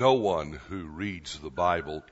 No one who reads the Bible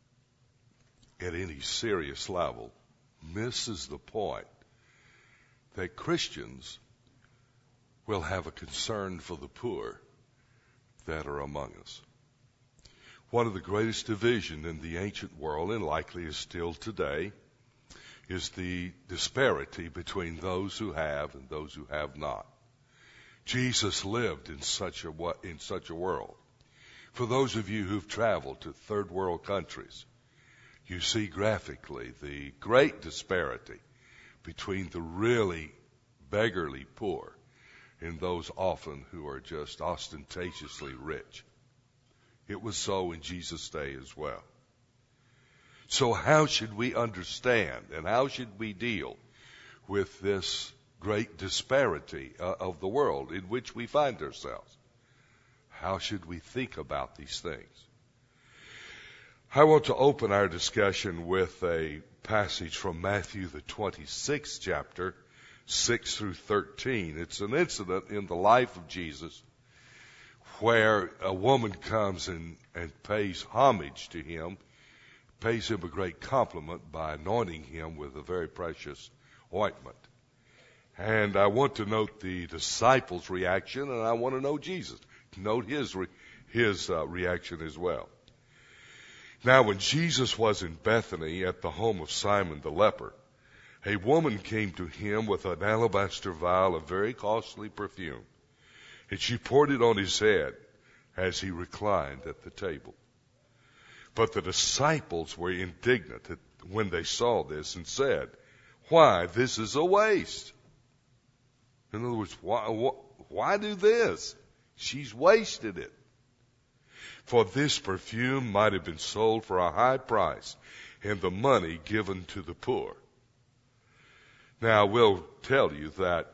at any serious level misses the point that Christians will have a concern for the poor that are among us. One of the greatest divisions in the ancient world, and likely is still today, is the disparity between those who have and those who have not. Jesus lived in such a world. For those of you who've traveled to third world countries, you see graphically the great disparity between the really beggarly poor and those often who are just ostentatiously rich. It was so in Jesus' day as well. So how should we understand and how should we deal with this great disparity of the world in which we find ourselves? How should we think about these things? I want to open our discussion with a passage from Matthew, the 26th chapter, 6 through 13. It's an incident in the life of Jesus where a woman comes and pays homage to him, pays him a great compliment by anointing him with a very precious ointment. And I want to note the disciples' reaction, and I want to know Jesus. Note his reaction as well. Now, when Jesus was in Bethany at the home of Simon the leper, a woman came to him with an alabaster vial of very costly perfume, and she poured it on his head as he reclined at the table. But the disciples were indignant when they saw this and said, "Why, this is a waste." In other words, why do this? She's wasted it. For this perfume might have been sold for a high price and the money given to the poor. Now, I will tell you that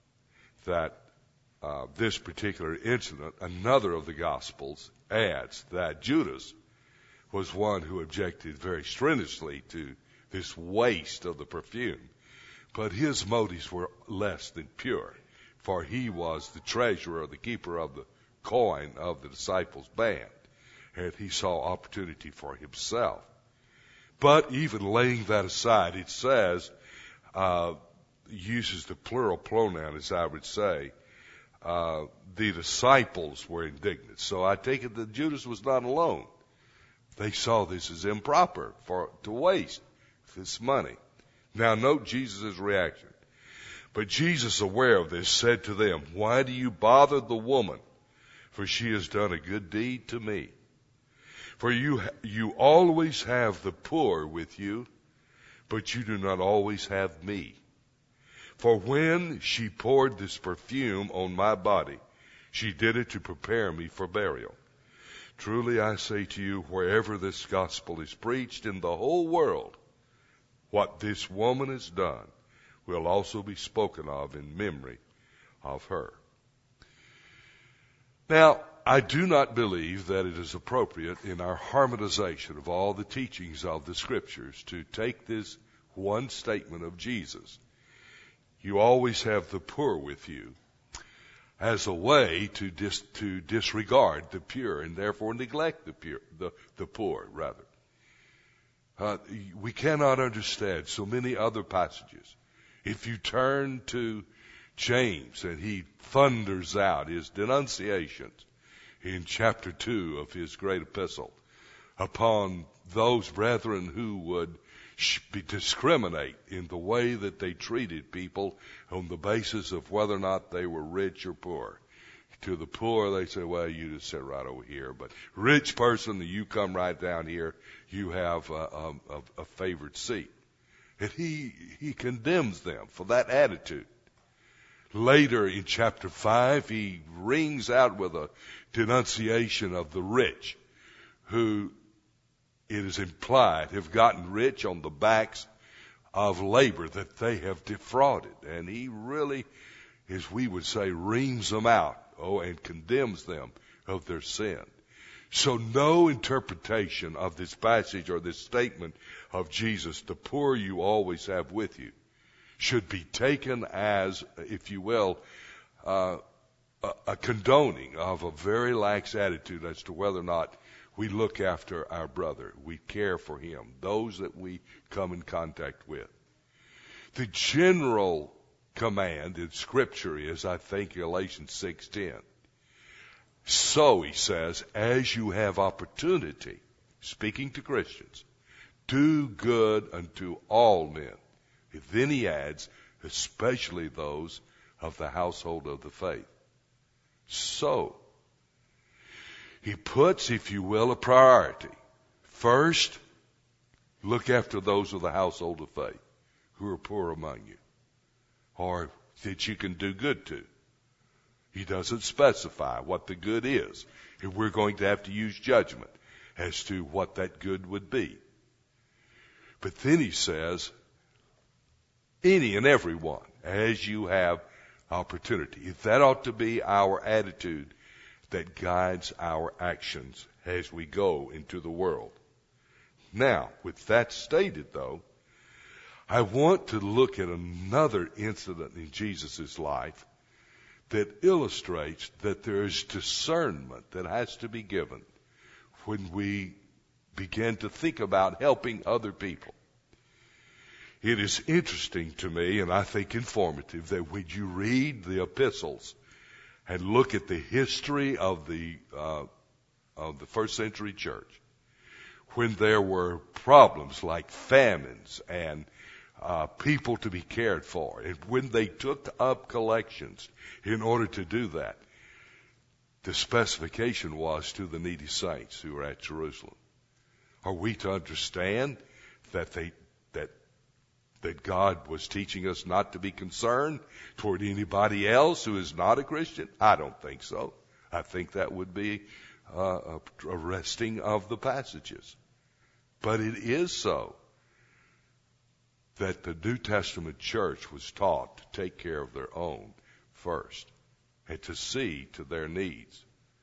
this particular incident, another of the Gospels adds that Judas was one who objected very strenuously to this waste of the perfume. But his motives were less than pure, for he was the treasurer, the keeper of the coin of the disciples' band, and he saw opportunity for himself. But even laying that aside, it says, uses the plural pronoun, as I would say, the disciples were indignant. So I take it that Judas was not alone. They saw this as improper to waste this money. Now note Jesus' reaction. But Jesus, aware of this, said to them, "Why do you bother the woman? For she has done a good deed to me. For you always have the poor with you, but you do not always have me. For when she poured this perfume on my body, she did it to prepare me for burial. Truly I say to you, wherever this gospel is preached in the whole world, what this woman has done will also be spoken of in memory of her." Now, I do not believe that it is appropriate in our harmonization of all the teachings of the Scriptures to take this one statement of Jesus, "You always have the poor with you," as a way to disregard the pure and therefore neglect the poor, rather. We cannot understand so many other passages. If you turn to James, and he thunders out his denunciations in chapter 2 of his great epistle upon those brethren who would discriminate in the way that they treated people on the basis of whether or not they were rich or poor. To the poor, they say, "Well, you just sit right over here." But rich person, you come right down here, you have a favored seat. And he condemns them for that attitude. Later in chapter 5, he rings out with a denunciation of the rich, who, it is implied, have gotten rich on the backs of labor that they have defrauded. And he really, as we would say, reams them out, and condemns them of their sin. So no interpretation of this passage or this statement of Jesus, "The poor you always have with you," should be taken as, if you will, a condoning of a very lax attitude as to whether or not we look after our brother, we care for him, those that we come in contact with. The general command in Scripture is, I think, Galatians 6:10. So, he says, as you have opportunity, speaking to Christians, do good unto all men. And then he adds, especially those of the household of the faith. So, he puts, if you will, a priority. First, look after those of the household of faith who are poor among you, or that you can do good to. He doesn't specify what the good is. If we're going to have to use judgment as to what that good would be. But then he says, any and every one, as you have opportunity. That ought to be our attitude that guides our actions as we go into the world. Now, with that stated, though, I want to look at another incident in Jesus' life that illustrates that there is discernment that has to be given when we begin to think about helping other people. It is interesting to me, and I think informative, that when you read the epistles and look at the history of the first century church, when there were problems like famines and people to be cared for, and when they took up collections in order to do that, the specification was to the needy saints who were at Jerusalem. Are we to understand that God was teaching us not to be concerned toward anybody else who is not a Christian? I don't think so. I think that would be a wresting of the passages. But it is so that the New Testament church was taught to take care of their own first and to see to their needs.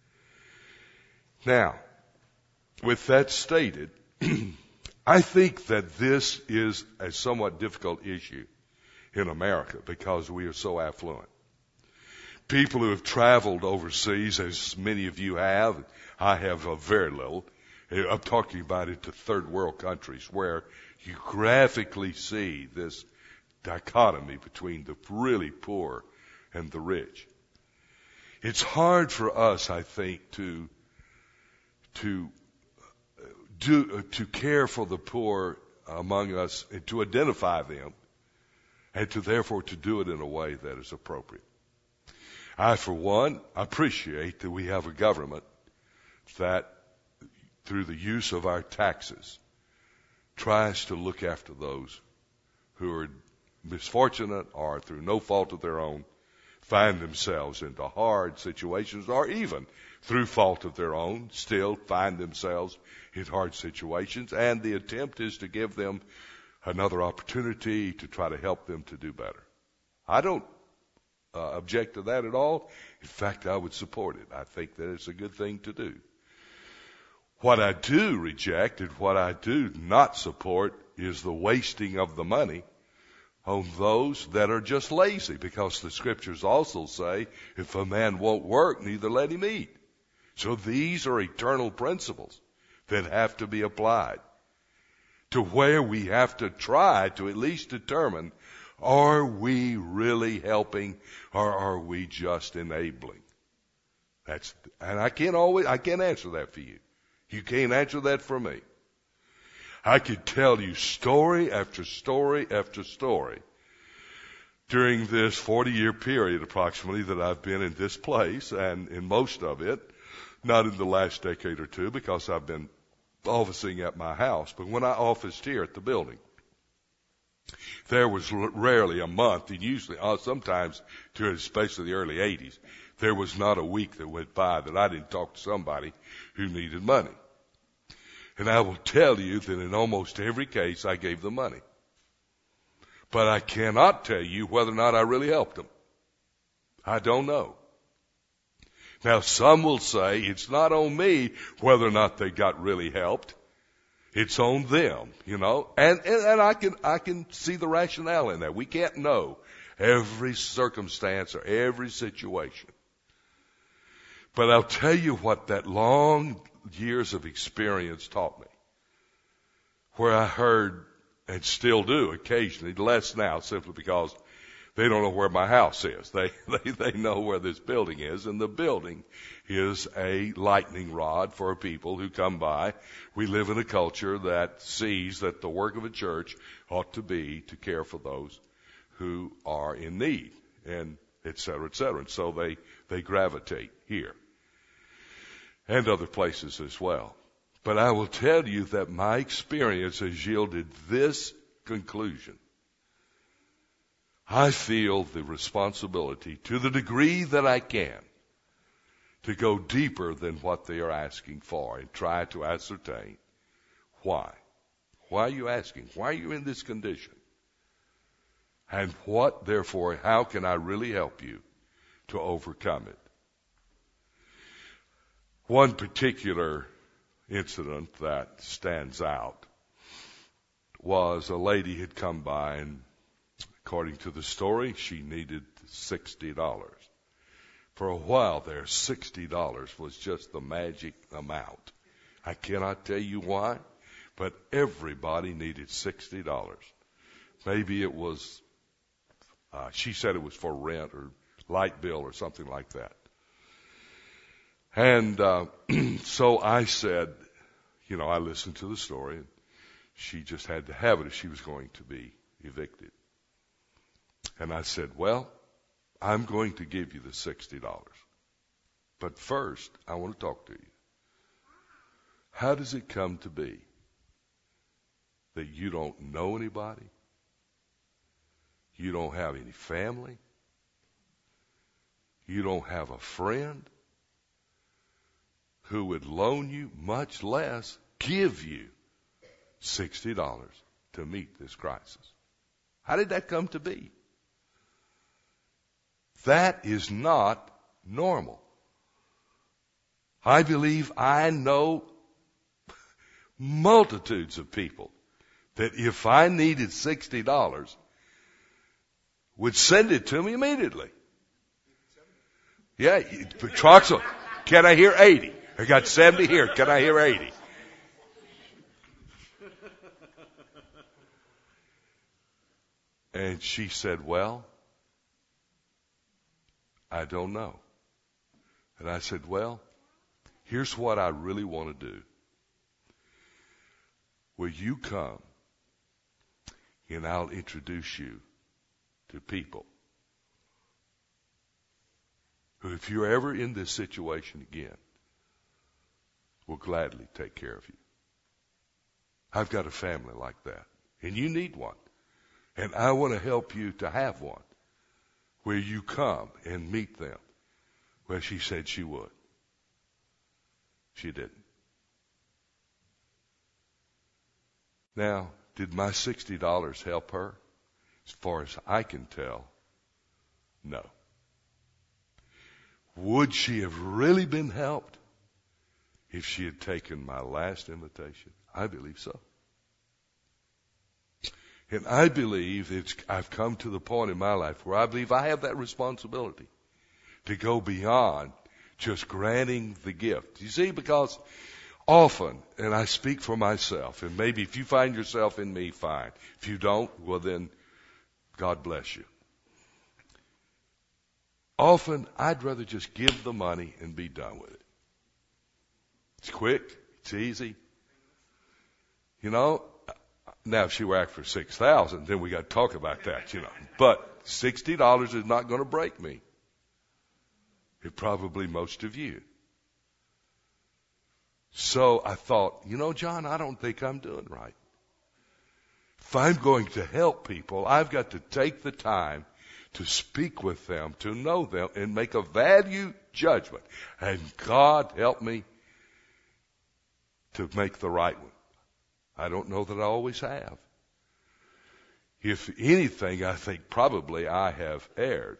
Now, with that stated, I think that this is a somewhat difficult issue in America because we are so affluent. People who have traveled overseas, as many of you have, I have very little. I'm talking about it to third world countries where you graphically see this dichotomy between the really poor and the rich. It's hard for us, I think, to care for the poor among us and to identify them and to therefore to do it in a way that is appropriate. I, for one, appreciate that we have a government that, through the use of our taxes, tries to look after those who are misfortunate or through no fault of their own find themselves into hard situations, or even through fault of their own still find themselves in hard situations, and the attempt is to give them another opportunity to try to help them to do better. I don't object to that at all. In fact, I would support it. I think that it's a good thing to do. What I do reject and what I do not support is the wasting of the money on those that are just lazy, because the scriptures also say, if a man won't work, neither let him eat. So these are eternal principles that have to be applied to where we have to try to at least determine, are we really helping or are we just enabling? And I can't answer that for you. You can't answer that for me. I could tell you story after story after story during this 40-year period approximately that I've been in this place, and in most of it, not in the last decade or two because I've been officing at my house, but when I officed here at the building, there was rarely a month, and usually, sometimes, especially the early 80s, there was not a week that went by that I didn't talk to somebody who needed money. And I will tell you that in almost every case, I gave them money. But I cannot tell you whether or not I really helped them. I don't know. Now, some will say it's not on me whether or not they got really helped. It's on them, you know. And I can see the rationale in that. We can't know every circumstance or every situation. But I'll tell you what that long years of experience taught me. Where I heard, and still do occasionally, less now simply because they don't know where my house is. They know where this building is, and the building is a lightning rod for people who come by. We live in a culture that sees that the work of a church ought to be to care for those who are in need, and et cetera, et cetera. And so they gravitate here and other places as well. But I will tell you that my experience has yielded this conclusion. I feel the responsibility, to the degree that I can, to go deeper than what they are asking for and try to ascertain why. Why are you asking? Why are you in this condition? And what, therefore, how can I really help you to overcome it? One particular incident that stands out was a lady had come by, and according to the story, she needed $60. For a while there, $60 was just the magic amount. I cannot tell you why, but everybody needed $60. Maybe it was, she said it was for rent or light bill or something like that. And so I said, I listened to the story, and she just had to have it if she was going to be evicted. And I said, well, I'm going to give you the $60. But first, I want to talk to you. How does it come to be that you don't know anybody? You don't have any family? You don't have a friend who would loan you, much less give you $60 to meet this crisis? How did that come to be? That is not normal. I believe I know multitudes of people that if I needed $60 would send it to me immediately. Yeah, Troxel, can I hear 80? I got 70 here. Can I hear 80? And she said, well, I don't know. And I said, well, here's what I really want to do. Will you come and I'll introduce you to people who, if you're ever in this situation again, will gladly take care of you. I've got a family like that, and you need one. And I want to help you to have one where you come and meet them. Well, she said she would. She didn't. Now, did my $60 help her? As far as I can tell, no. Would she have really been helped if she had taken my last invitation? I believe so. And I believe I've come to the point in my life where I believe I have that responsibility to go beyond just granting the gift. You see, because often, and I speak for myself, and maybe if you find yourself in me, fine. If you don't, well then, God bless you. Often, I'd rather just give the money and be done with it. It's quick. It's easy. Now if she were after $6,000, then we got to talk about that, But $60 is not going to break me. It probably most of you. So I thought, John, I don't think I'm doing right. If I'm going to help people, I've got to take the time to speak with them, to know them, and make a value judgment. And God help me to make the right one. I don't know that I always have. If anything, I think probably I have erred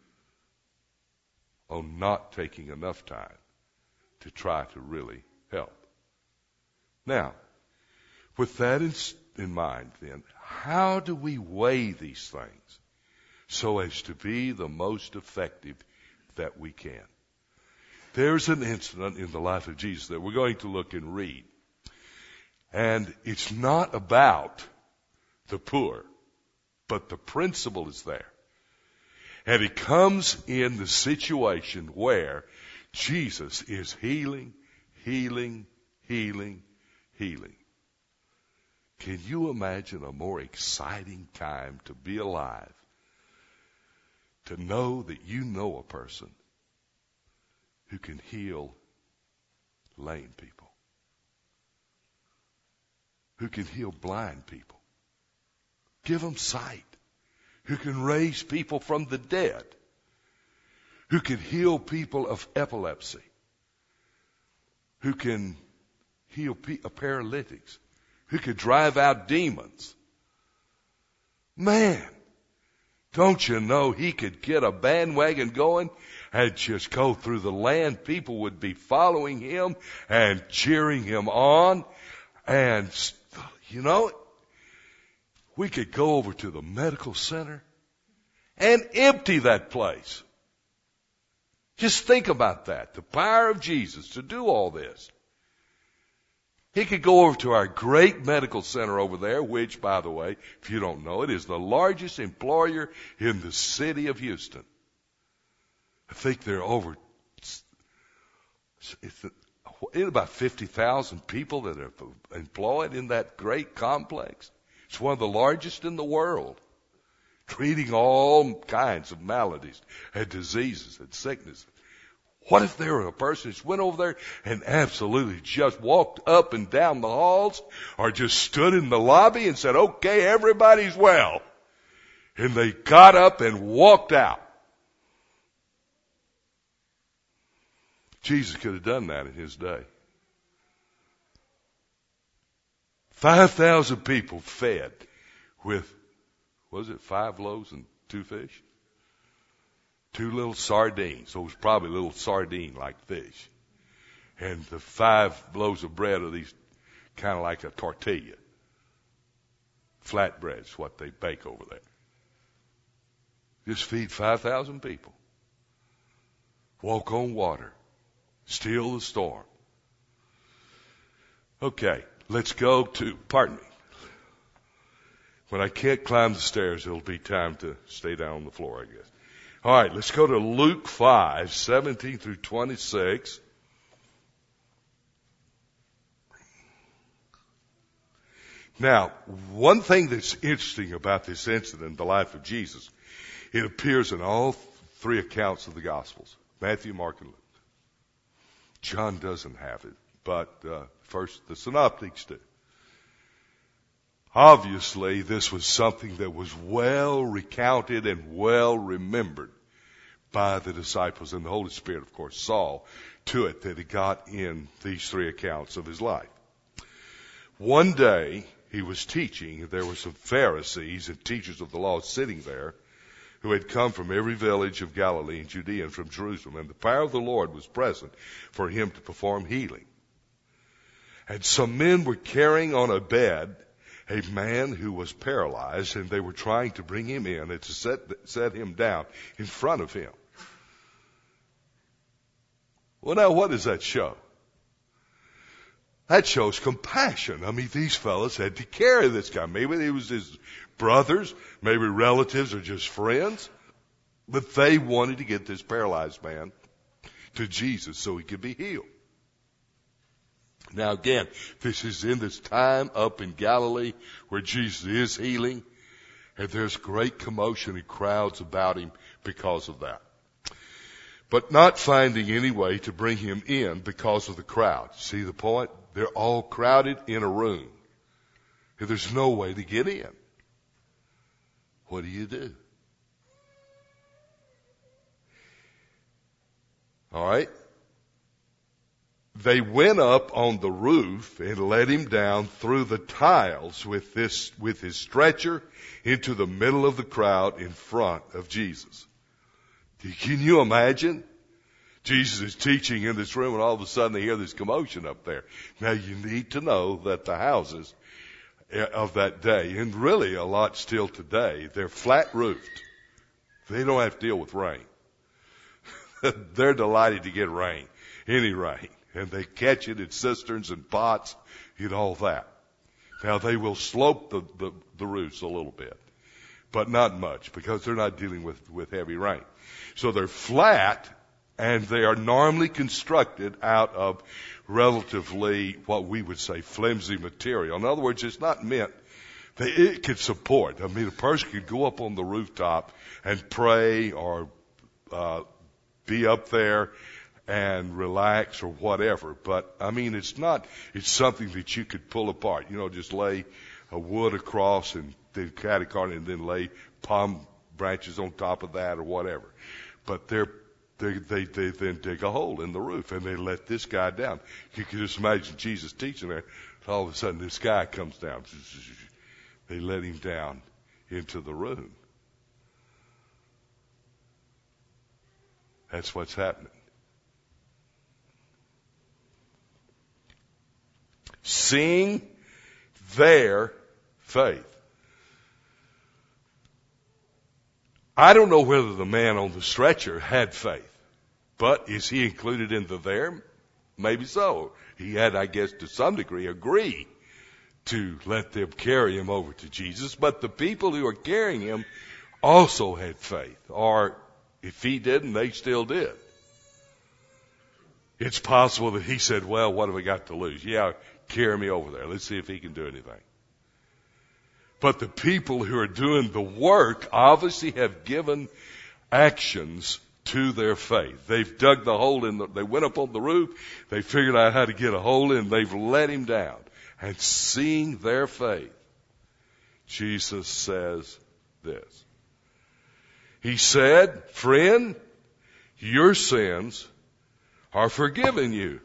on not taking enough time to try to really help. Now, with that in mind, then, how do we weigh these things so as to be the most effective that we can? There's an incident in the life of Jesus that we're going to look and read. And it's not about the poor, but the principle is there. And it comes in the situation where Jesus is healing, healing, healing, healing. Can you imagine a more exciting time to be alive? To know that you know a person who can heal lame people, who can heal blind people, give them sight, who can raise people from the dead, who can heal people of epilepsy, who can heal paralytics, who could drive out demons. Man, don't you know he could get a bandwagon going and just go through the land? People would be following him and cheering him on. And, you know, we could go over to the medical center and empty that place. Just think about that. The power of Jesus to do all this. He could go over to our great medical center over there, which, by the way, if you don't know, it is the largest employer in the city of Houston. I think they're over, it's about 50,000 people that are employed in that great complex. It's one of the largest in the world, treating all kinds of maladies and diseases and sicknesses. What if there were a person who went over there and absolutely just walked up and down the halls or just stood in the lobby and said, okay, everybody's well. And they got up and walked out. Jesus could have done that in his day. 5,000 people fed with, was it 5 loaves and 2 fish? 2 little sardines. So it was probably a little sardine-like fish. And the 5 loaves of bread are these kind of like a tortilla. Flatbread's what they bake over there. Just feed 5,000 people. Walk on water. Still the storm. Okay, let's go to, pardon me. When I can't climb the stairs, it'll be time to stay down on the floor, I guess. All right, let's go to Luke 5, 17 through 26. Now, one thing that's interesting about this incident, the life of Jesus, it appears in all 3 accounts of the Gospels, Matthew, Mark, and Luke. John doesn't have it, but first the synoptics do. Obviously, this was something that was well recounted and well remembered by the disciples, and the Holy Spirit, of course, saw to it that he got in these 3 accounts of his life. One day, he was teaching, and there were some Pharisees and teachers of the law sitting there who had come from every village of Galilee and Judea and from Jerusalem, and the power of the Lord was present for him to perform healing. And some men were carrying on a bed a man who was paralyzed, and they were trying to bring him in and to set him down in front of him. Well, now, what does that show? That shows compassion. I mean, these fellows had to carry this guy. Maybe it was his brothers, maybe relatives, or just friends. But they wanted to get this paralyzed man to Jesus so he could be healed. Now again, this is in this time up in Galilee where Jesus is healing, and there's great commotion and crowds about him because of that. But not finding any way to bring him in because of the crowd. See the point? They're all crowded in a room, and there's no way to get in. What do? All right. They went up on the roof and let him down through the tiles with his stretcher into the middle of the crowd in front of Jesus. Can you imagine? Jesus is teaching in this room, and all of a sudden they hear this commotion up there. Now you need to know that the houses of that day, and really a lot still today, they're flat roofed. They don't have to deal with rain. They're delighted to get rain. any rain. And they catch it in cisterns and pots and all that. Now they will slope the roofs a little bit, but not much because they're not dealing with heavy rain. So they're flat, and they are normally constructed out of relatively what we would say flimsy material. In other words, it's not meant that it could support. I mean, a person could go up on the rooftop and pray or be up there and relax or whatever. But, I mean, it's something that you could pull apart. You know, just lay a wood across and then catty-corner and then lay palm branches on top of that or whatever. But they then dig a hole in the roof and they let this guy down. You can just imagine Jesus teaching there. All of a sudden this guy comes down. They let him down into the room. That's what's happening. Seeing their faith. I don't know whether the man on the stretcher had faith, but is he included in the there? Maybe so. He had, I guess, to some degree agree to let them carry him over to Jesus, but the people who are carrying him also had faith, or if he didn't, they still did. It's possible that he said, well, what have we got to lose? Yeah, carry me over there. Let's see if he can do anything. But the people who are doing the work obviously have given actions to their faith. They've dug the hole they went up on the roof, they figured out how to get a hole in, they've let him down. And seeing their faith, Jesus says this. He said, friend, your sins are forgiven you.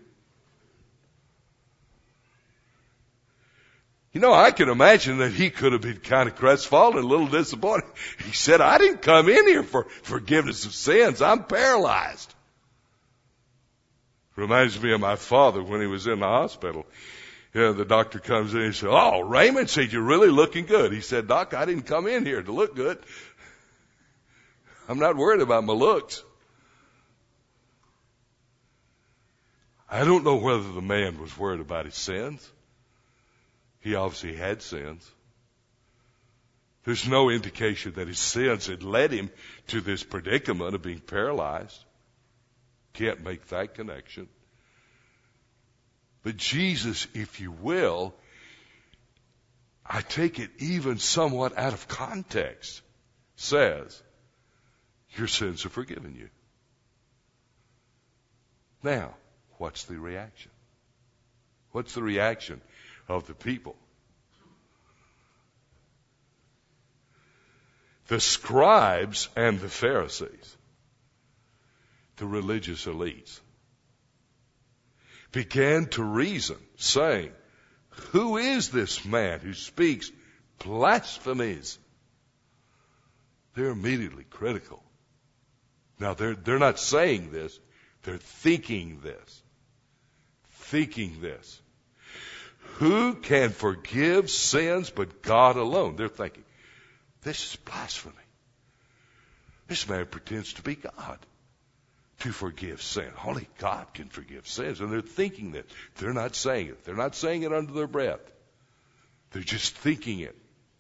You know, I can imagine that he could have been kind of crestfallen, a little disappointed. He said, I didn't come in here for forgiveness of sins. I'm paralyzed. Reminds me of my father when he was in the hospital. You know, the doctor comes in and he said, oh, Raymond said, you're really looking good. He said, Doc, I didn't come in here to look good. I'm not worried about my looks. I don't know whether the man was worried about his sins. He obviously had sins. There's no indication that his sins had led him to this predicament of being paralyzed. Can't make that connection. But Jesus, if you will, I take it even somewhat out of context, says, your sins are forgiven you. Now, what's the reaction? What's the reaction of the people? The scribes and the Pharisees, the religious elites, began to reason, saying, who is this man who speaks blasphemies? They're immediately critical. Now, they're not saying this. They're thinking this. Thinking this. Who can forgive sins but God alone? They're thinking, this is blasphemy. This man pretends to be God to forgive sin. Only God can forgive sins. And they're thinking that. They're not saying it. They're not saying it under their breath. They're just thinking it.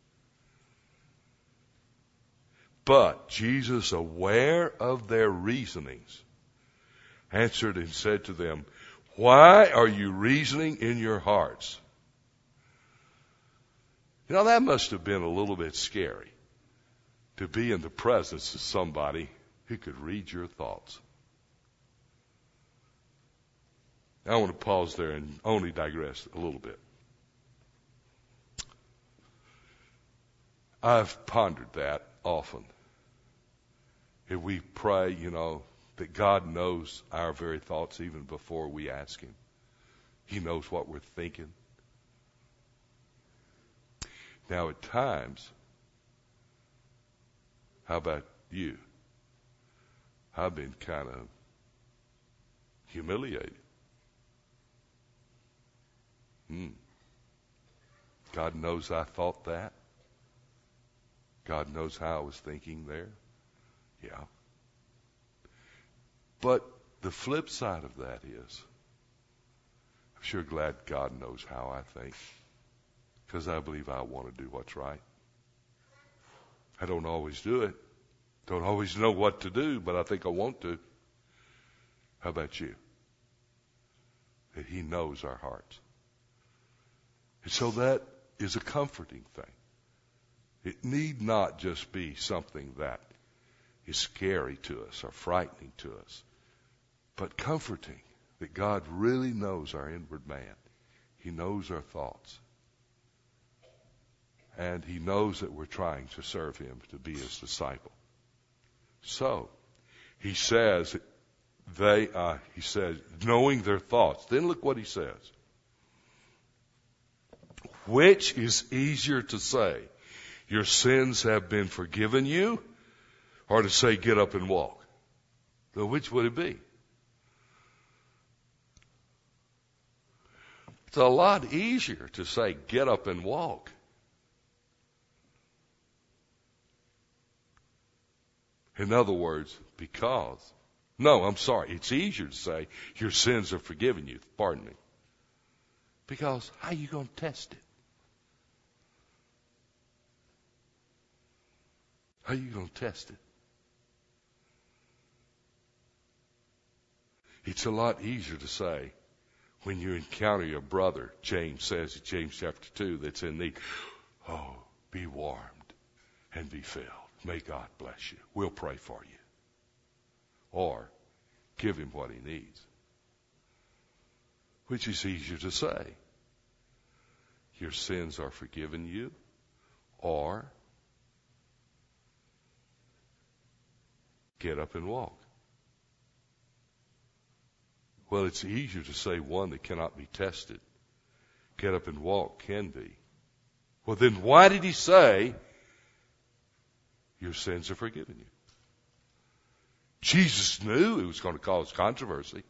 But Jesus, aware of their reasonings, answered and said to them, why are you reasoning in your hearts? You know, that must have been a little bit scary to be in the presence of somebody who could read your thoughts. I want to pause there and only digress a little bit. I've pondered that often. If we pray, you know, that God knows our very thoughts even before we ask Him. He knows what we're thinking. Now, at times, how about you? I've been kind of humiliated. God knows I thought that. God knows how I was thinking there. Yeah. But The flip side of that is, I'm sure glad God knows how I think, because I believe I want to do what's right. I don't always do it. Don't always know what to do, but I think I want to. How about you? That He knows our hearts. And so that is a comforting thing. It need not just be something that is scary to us or frightening to us, but comforting that God really knows our inward man. He knows our thoughts. And He knows that we're trying to serve Him, to be His disciple. So, He says, knowing their thoughts. Then look what He says. Which is easier to say, your sins have been forgiven you, or to say, get up and walk? So which would it be? It's a lot easier to say, get up and walk. In other words, it's easier to say, your sins are forgiven you. Pardon me. Because how are you going to test it? How are you going to test it? It's a lot easier to say when you encounter your brother, James says in James chapter 2, that's in need. Oh, be warmed and be filled. May God bless you. We'll pray for you. Or give him what he needs. Which is easier to say. Your sins are forgiven you. Or get up and walk. Well, it's easier to say one that cannot be tested. Get up and walk can be. Well, then why did he say, your sins are forgiven you? Jesus knew it was going to cause controversy.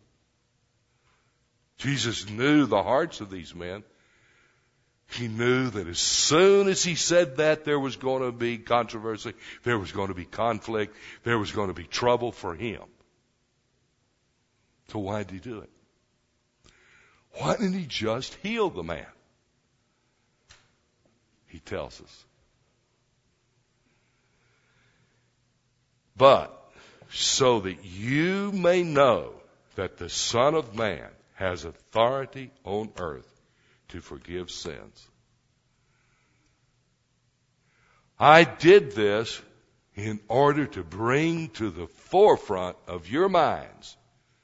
Jesus knew the hearts of these men. He knew that as soon as he said that, there was going to be controversy, there was going to be conflict, there was going to be trouble for him. So why did he do it? Why didn't he just heal the man? He tells us. But so that you may know that the Son of Man has authority on earth to forgive sins. I did this in order to bring to the forefront of your minds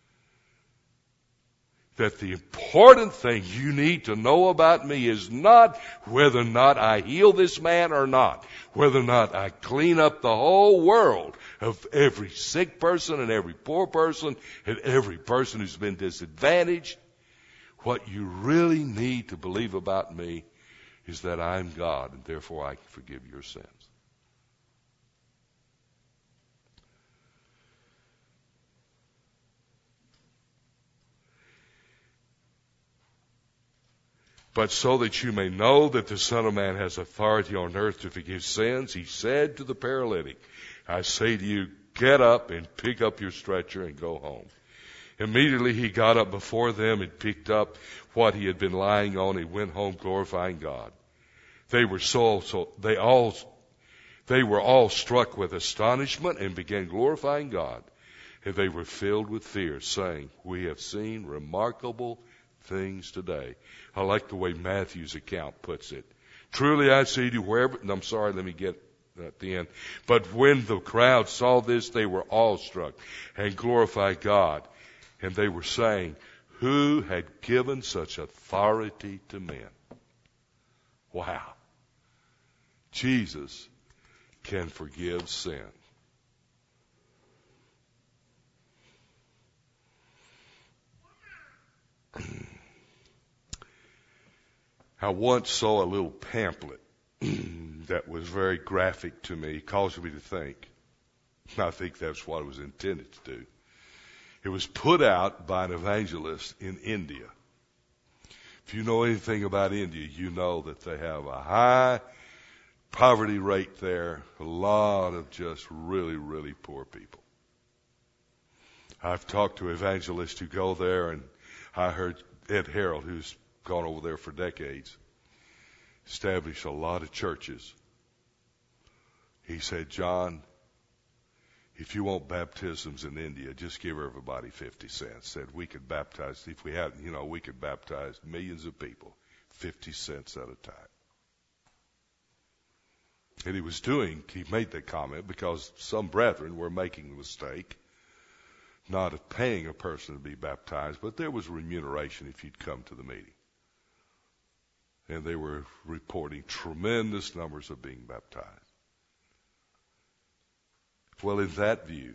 that the important thing you need to know about me is not whether or not I heal this man or not, whether or not I clean up the whole world of every sick person and every poor person and every person who's been disadvantaged. What you really need to believe about me is that I'm God and therefore I can forgive your sins. But so that you may know that the Son of Man has authority on earth to forgive sins, he said to the paralytic, I say to you, get up and pick up your stretcher and go home. Immediately he got up before them and picked up what he had been lying on and went home glorifying God. They were all struck with astonishment and began glorifying God. And they were filled with fear, saying, we have seen remarkable things today. I like the way Matthew's account puts it. Truly I say to you, wherever, and I'm sorry, let me get at the end. But when the crowd saw this, they were awestruck and glorified God. And they were saying, who had given such authority to men? Wow. Jesus can forgive sin. I once saw a little pamphlet that was very graphic to me. It caused me to think. I think that's what it was intended to do. It was put out by an evangelist in India. If you know anything about India, you know that they have a high poverty rate there, a lot of just really, really poor people. I've talked to evangelists who go there, and I heard Ed Harold, who's gone over there for decades, establish a lot of churches. He said, John, if you want baptisms in India, just give everybody 50 cents. Said we could baptize, if we had, we could baptize millions of people, 50 cents at a time. And he made that comment because some brethren were making the mistake, not of paying a person to be baptized, but there was remuneration if you'd come to the meeting. And they were reporting tremendous numbers of being baptized. Well, in that view,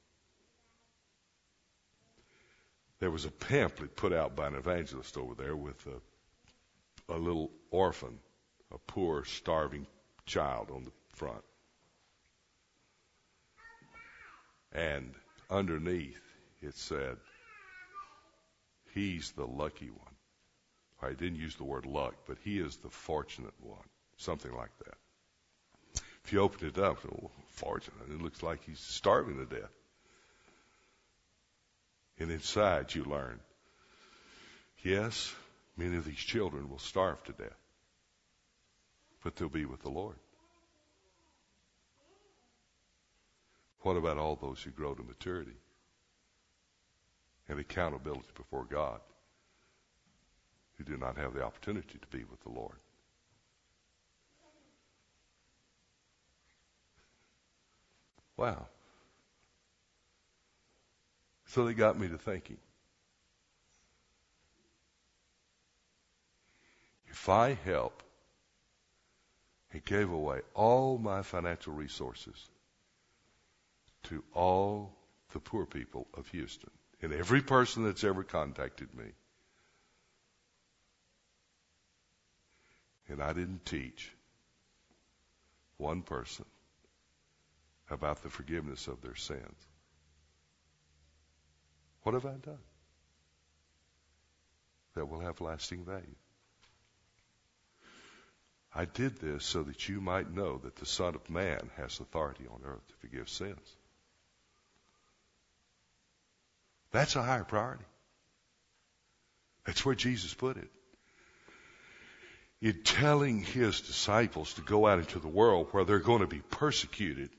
there was a pamphlet put out by an evangelist over there with a little orphan, a poor, starving child on the front. And underneath it said, he's the lucky one. I didn't use the word luck, but he is the fortunate one. Something like that. If you open it up, fortunate, it looks like he's starving to death. And inside you learn, yes, many of these children will starve to death, but they'll be with the Lord. What about all those who grow to maturity and accountability before God, who do not have the opportunity to be with the Lord? Wow. So they got me to thinking. If I help and gave away all my financial resources to all the poor people of Houston, and every person that's ever contacted me, and I didn't teach one person about the forgiveness of their sins, what have I done that will have lasting value? I did this so that you might know that the Son of Man has authority on earth to forgive sins. That's a higher priority. That's where Jesus put it. In telling his disciples to go out into the world where they're going to be persecuted,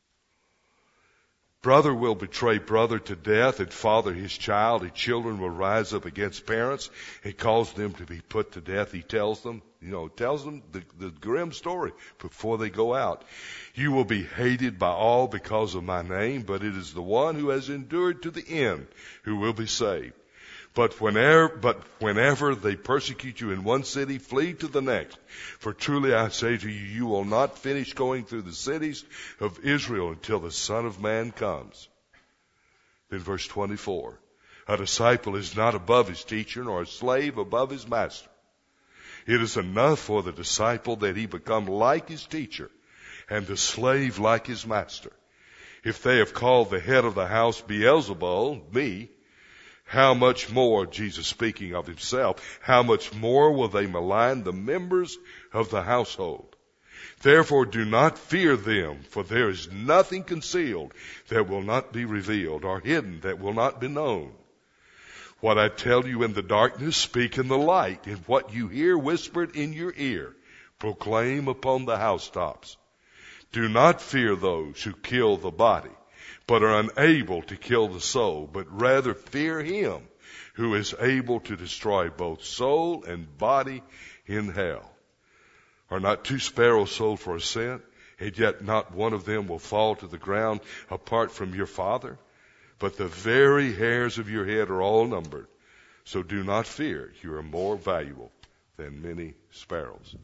brother will betray brother to death, and father his child, and children will rise up against parents and cause them to be put to death. He tells them the grim story before they go out. You will be hated by all because of my name, but it is the one who has endured to the end who will be saved. But whenever they persecute you in one city, flee to the next. For truly I say to you, you will not finish going through the cities of Israel until the Son of Man comes. Then verse 24. A disciple is not above his teacher, nor a slave above his master. It is enough for the disciple that he become like his teacher, and the slave like his master. If they have called the head of the house Beelzebul, me, how much more, Jesus speaking of himself, how much more will they malign the members of the household? Therefore do not fear them, for there is nothing concealed that will not be revealed, or hidden that will not be known. What I tell you in the darkness, speak in the light, and what you hear whispered in your ear, proclaim upon the housetops. Do not fear those who kill the body, but are unable to kill the soul, but rather fear him who is able to destroy both soul and body in hell. Are not 2 sparrows sold for a cent, and yet not one of them will fall to the ground apart from your Father? But the very hairs of your head are all numbered. So do not fear, you are more valuable than many sparrows.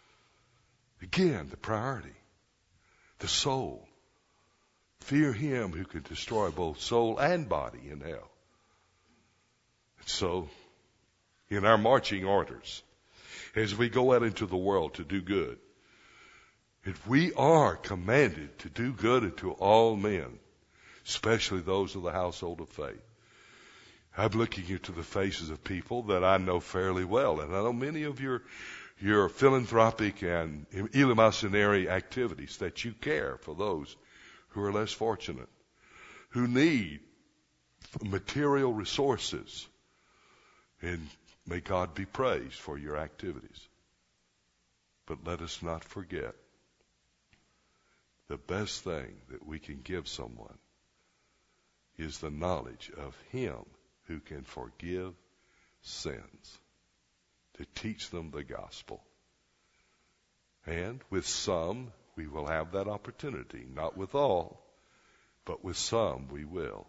Again, the priority, the soul. Fear him who can destroy both soul and body in hell. And so, in our marching orders, as we go out into the world to do good, if we are commanded to do good unto all men, especially those of the household of faith. I'm looking into the faces of people that I know fairly well, and I know many of your philanthropic and eleemosynary activities, that you care for those who are less fortunate, who need material resources. And may God be praised for your activities. But let us not forget the best thing that we can give someone is the knowledge of Him who can forgive sins, to teach them the gospel. And with some, we will have that opportunity. Not with all, but with some we will.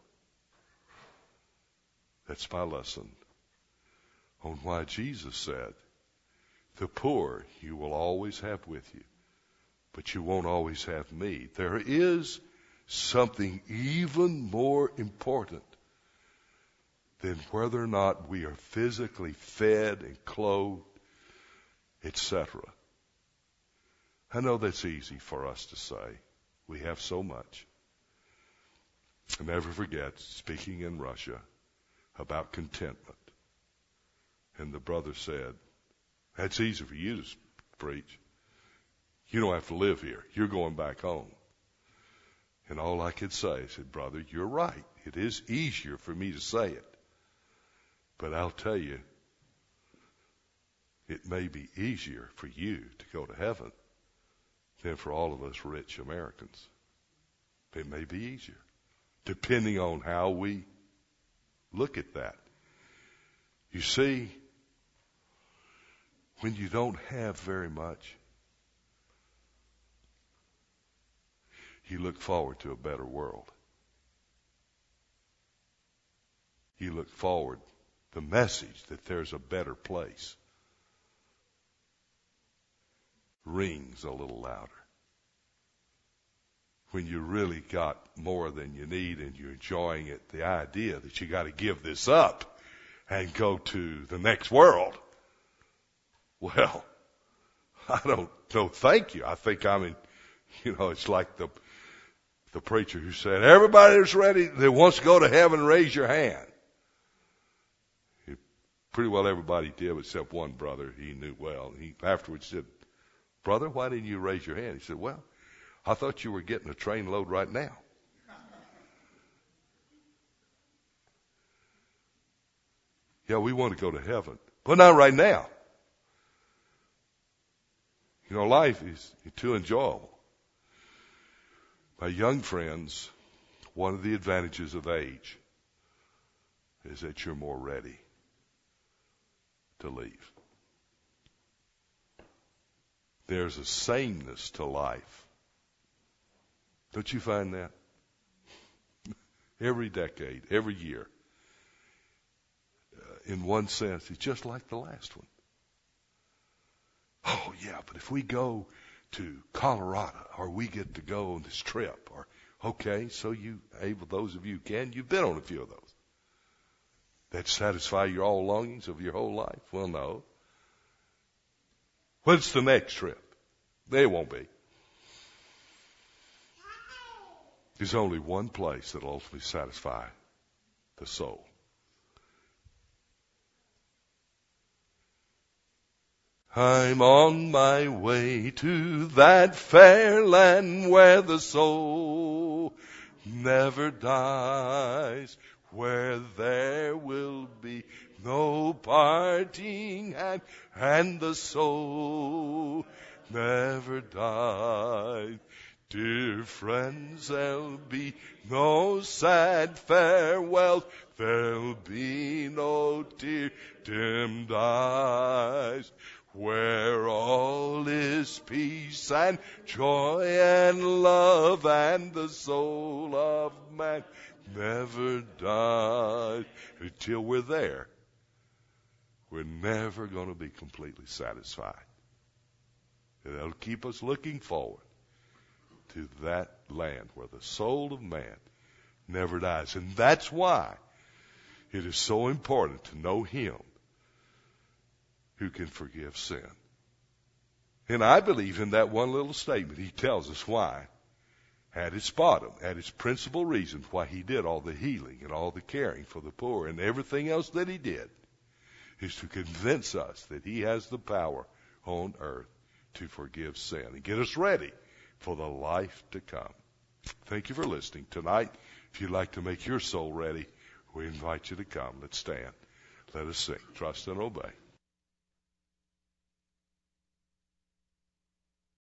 That's my lesson on why Jesus said, the poor you will always have with you, but you won't always have me. There is something even more important than whether or not we are physically fed and clothed, etc. I know that's easy for us to say. We have so much. I never forget speaking in Russia about contentment. And the brother said, that's easy for you to preach. You don't have to live here. You're going back home. And all I could say, I said, brother, you're right. It is easier for me to say it. But I'll tell you, it may be easier for you to go to heaven than for all of us rich Americans. It may be easier, depending on how we look at that. You see, when you don't have very much, you look forward to a better world. You look forward the message that there's a better place rings a little louder. When you really got more than you need and you're enjoying it, the idea that you got to give this up and go to the next world. Well, I don't know. Thank you. I think it's like the preacher who said, everybody that's ready that wants to go to heaven, raise your hand. Pretty well everybody did except one brother he knew well. He afterwards said, brother, why didn't you raise your hand? He said, well, I thought you were getting a train load right now. Yeah, we want to go to heaven, but not right now. Life is too enjoyable. My young friends, one of the advantages of age is that you're more ready to leave. There's a sameness to life. Don't you find that? Every decade, every year, in one sense, it's just like the last one. Oh, yeah, but if we go to Colorado, or we get to go on this trip, or, okay, so those of you who can, you've been on a few of those. That satisfy your all longings of your whole life? Well, no. What's the next trip? There won't be. There's only one place that will ultimately satisfy the soul. I'm on my way to that fair land where the soul never dies, where there will be no parting and the soul never dies. Dear friends, there'll be no sad farewell, there'll be no tear-dimmed eyes, where all is peace and joy and love, and the soul of man never dies. Until we're there, we're never going to be completely satisfied. And that'll keep us looking forward to that land where the soul of man never dies. And that's why it is so important to know Him who can forgive sin. And I believe in that one little statement. He tells us why, at its bottom, at its principal reason why He did all the healing and all the caring for the poor and everything else that He did, is to convince us that He has the power on earth to forgive sin and get us ready for the life to come. Thank you for listening tonight. If you'd like to make your soul ready, We invite you to come. Let's stand. Let us sing. Trust and obey.